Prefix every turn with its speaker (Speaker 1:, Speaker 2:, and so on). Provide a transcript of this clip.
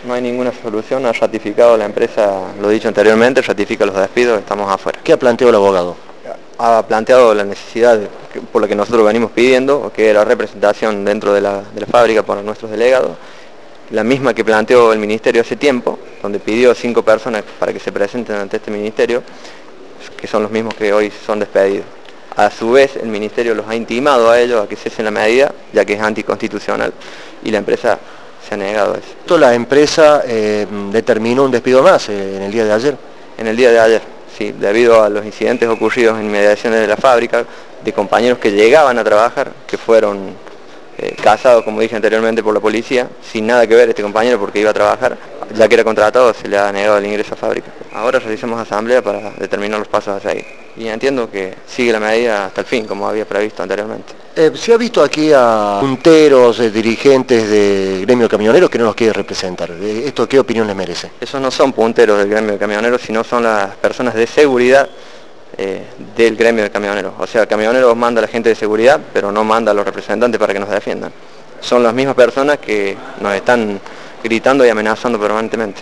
Speaker 1: No hay ninguna solución, ha ratificado la empresa, lo dicho anteriormente, ratifica los despidos, estamos afuera.
Speaker 2: ¿Qué ha planteado el abogado?
Speaker 1: Ha planteado la necesidad, por la que nosotros venimos pidiendo, que era representación dentro de la fábrica por nuestros delegados, la misma que planteó el ministerio hace tiempo, donde pidió 5 personas para que se presenten ante este ministerio, que son los mismos que hoy son despedidos. A su vez, el ministerio los ha intimado a ellos a que cesen la medida, ya que es anticonstitucional, y la empresa se ha negado a eso.
Speaker 2: La empresa determinó un despido más en el día de ayer.
Speaker 1: En el día de ayer, sí, debido a los incidentes ocurridos en inmediaciones de la fábrica, de compañeros que llegaban a trabajar, que fueron casados, como dije anteriormente, por la policía, sin nada que ver este compañero porque iba a trabajar, ya que era contratado, se le ha negado el ingreso a fábrica. Ahora realizamos asamblea para determinar los pasos a seguir. Y entiendo que sigue la medida hasta el fin, como había previsto anteriormente.
Speaker 2: Se ha visto aquí a punteros, dirigentes de gremio de camioneros que no nos quiere representar. ¿Esto qué opinión les merece?
Speaker 1: Esos no son punteros del gremio de camioneros, sino son las personas de seguridad del gremio de camioneros. O sea, camioneros manda a la gente de seguridad, pero no manda a los representantes para que nos defiendan. Son las mismas personas que nos están gritando y amenazando permanentemente.